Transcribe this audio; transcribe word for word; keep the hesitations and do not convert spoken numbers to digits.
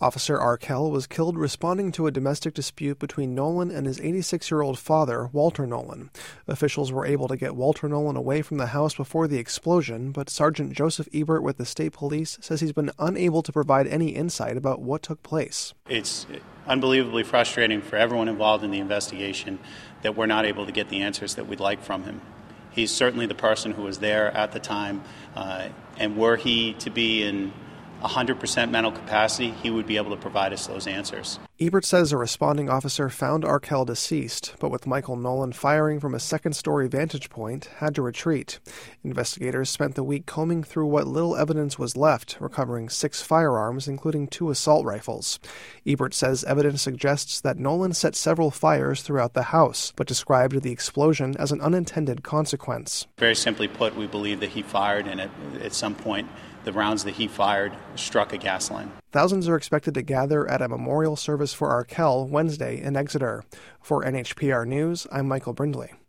Officer Arkell was killed responding to a domestic dispute between Nolan and his eighty-six-year-old father, Walter Nolan. Officials were able to get Walter Nolan away from the house before the explosion, but Sergeant Joseph Ebert with the state police says he's been unable to provide any insight about what took place. It's unbelievably frustrating for everyone involved in the investigation that we're not able to get the answers that we'd like from him. He's certainly the person who was there at the time, uh, and were he to be in one hundred percent mental capacity, he would be able to provide us those answers. Ebert says a responding officer found Arkell deceased, but with Michael Nolan firing from a second-story vantage point, had to retreat. Investigators spent the week combing through what little evidence was left, recovering six firearms, including two assault rifles. Ebert says evidence suggests that Nolan set several fires throughout the house, but described the explosion as an unintended consequence. Very simply put, we believe that he fired, and at, at some point, the rounds that he fired struck a gas line. Thousands are expected to gather at a memorial service for Arkell Wednesday in Exeter. For N H P R News, I'm Michael Brindley.